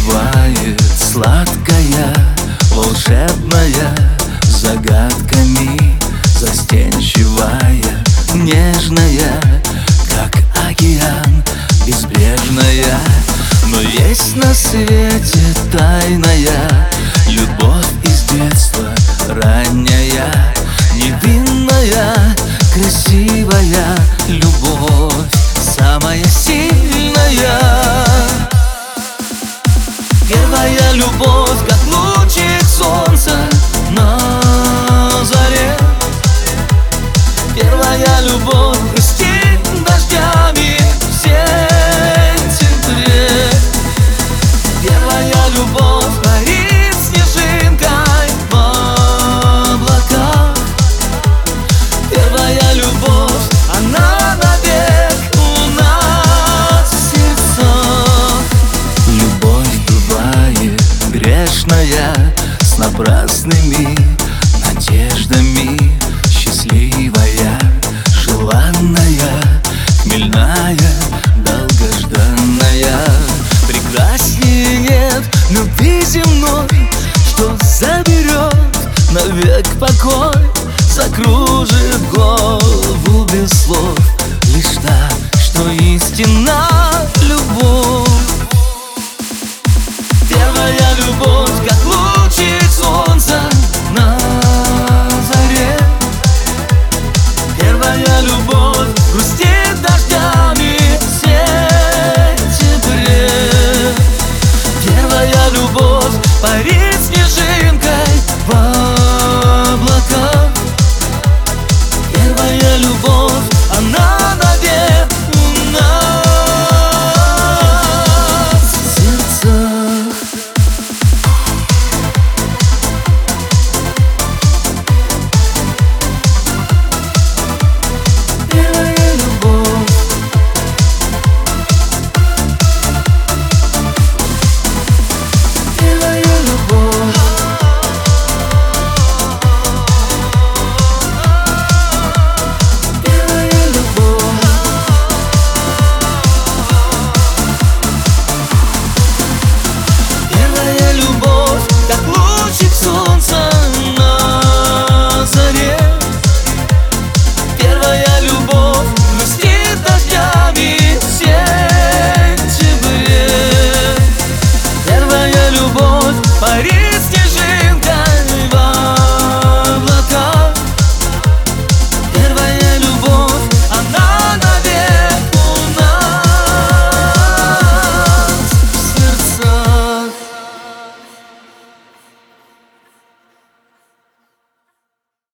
бывает сладкая, волшебная, загадками застенчивая, нежная, как океан, безбрежная. Но есть на свете тайная любовь из детства, ранняя, невинная, красивая любовь, самая сильная. Первая любовь, как лучик солнца на заре. Первая любовь блестит дождями в сентябре. Первая любовь парит снежинкой в облаках. Первая любовь, она навек у нас в сердцах. Любовь бывает грешная, с напрасными надеждами, счастливая, желанная, хмельная, долгожданная. Прекраснее нет любви земной.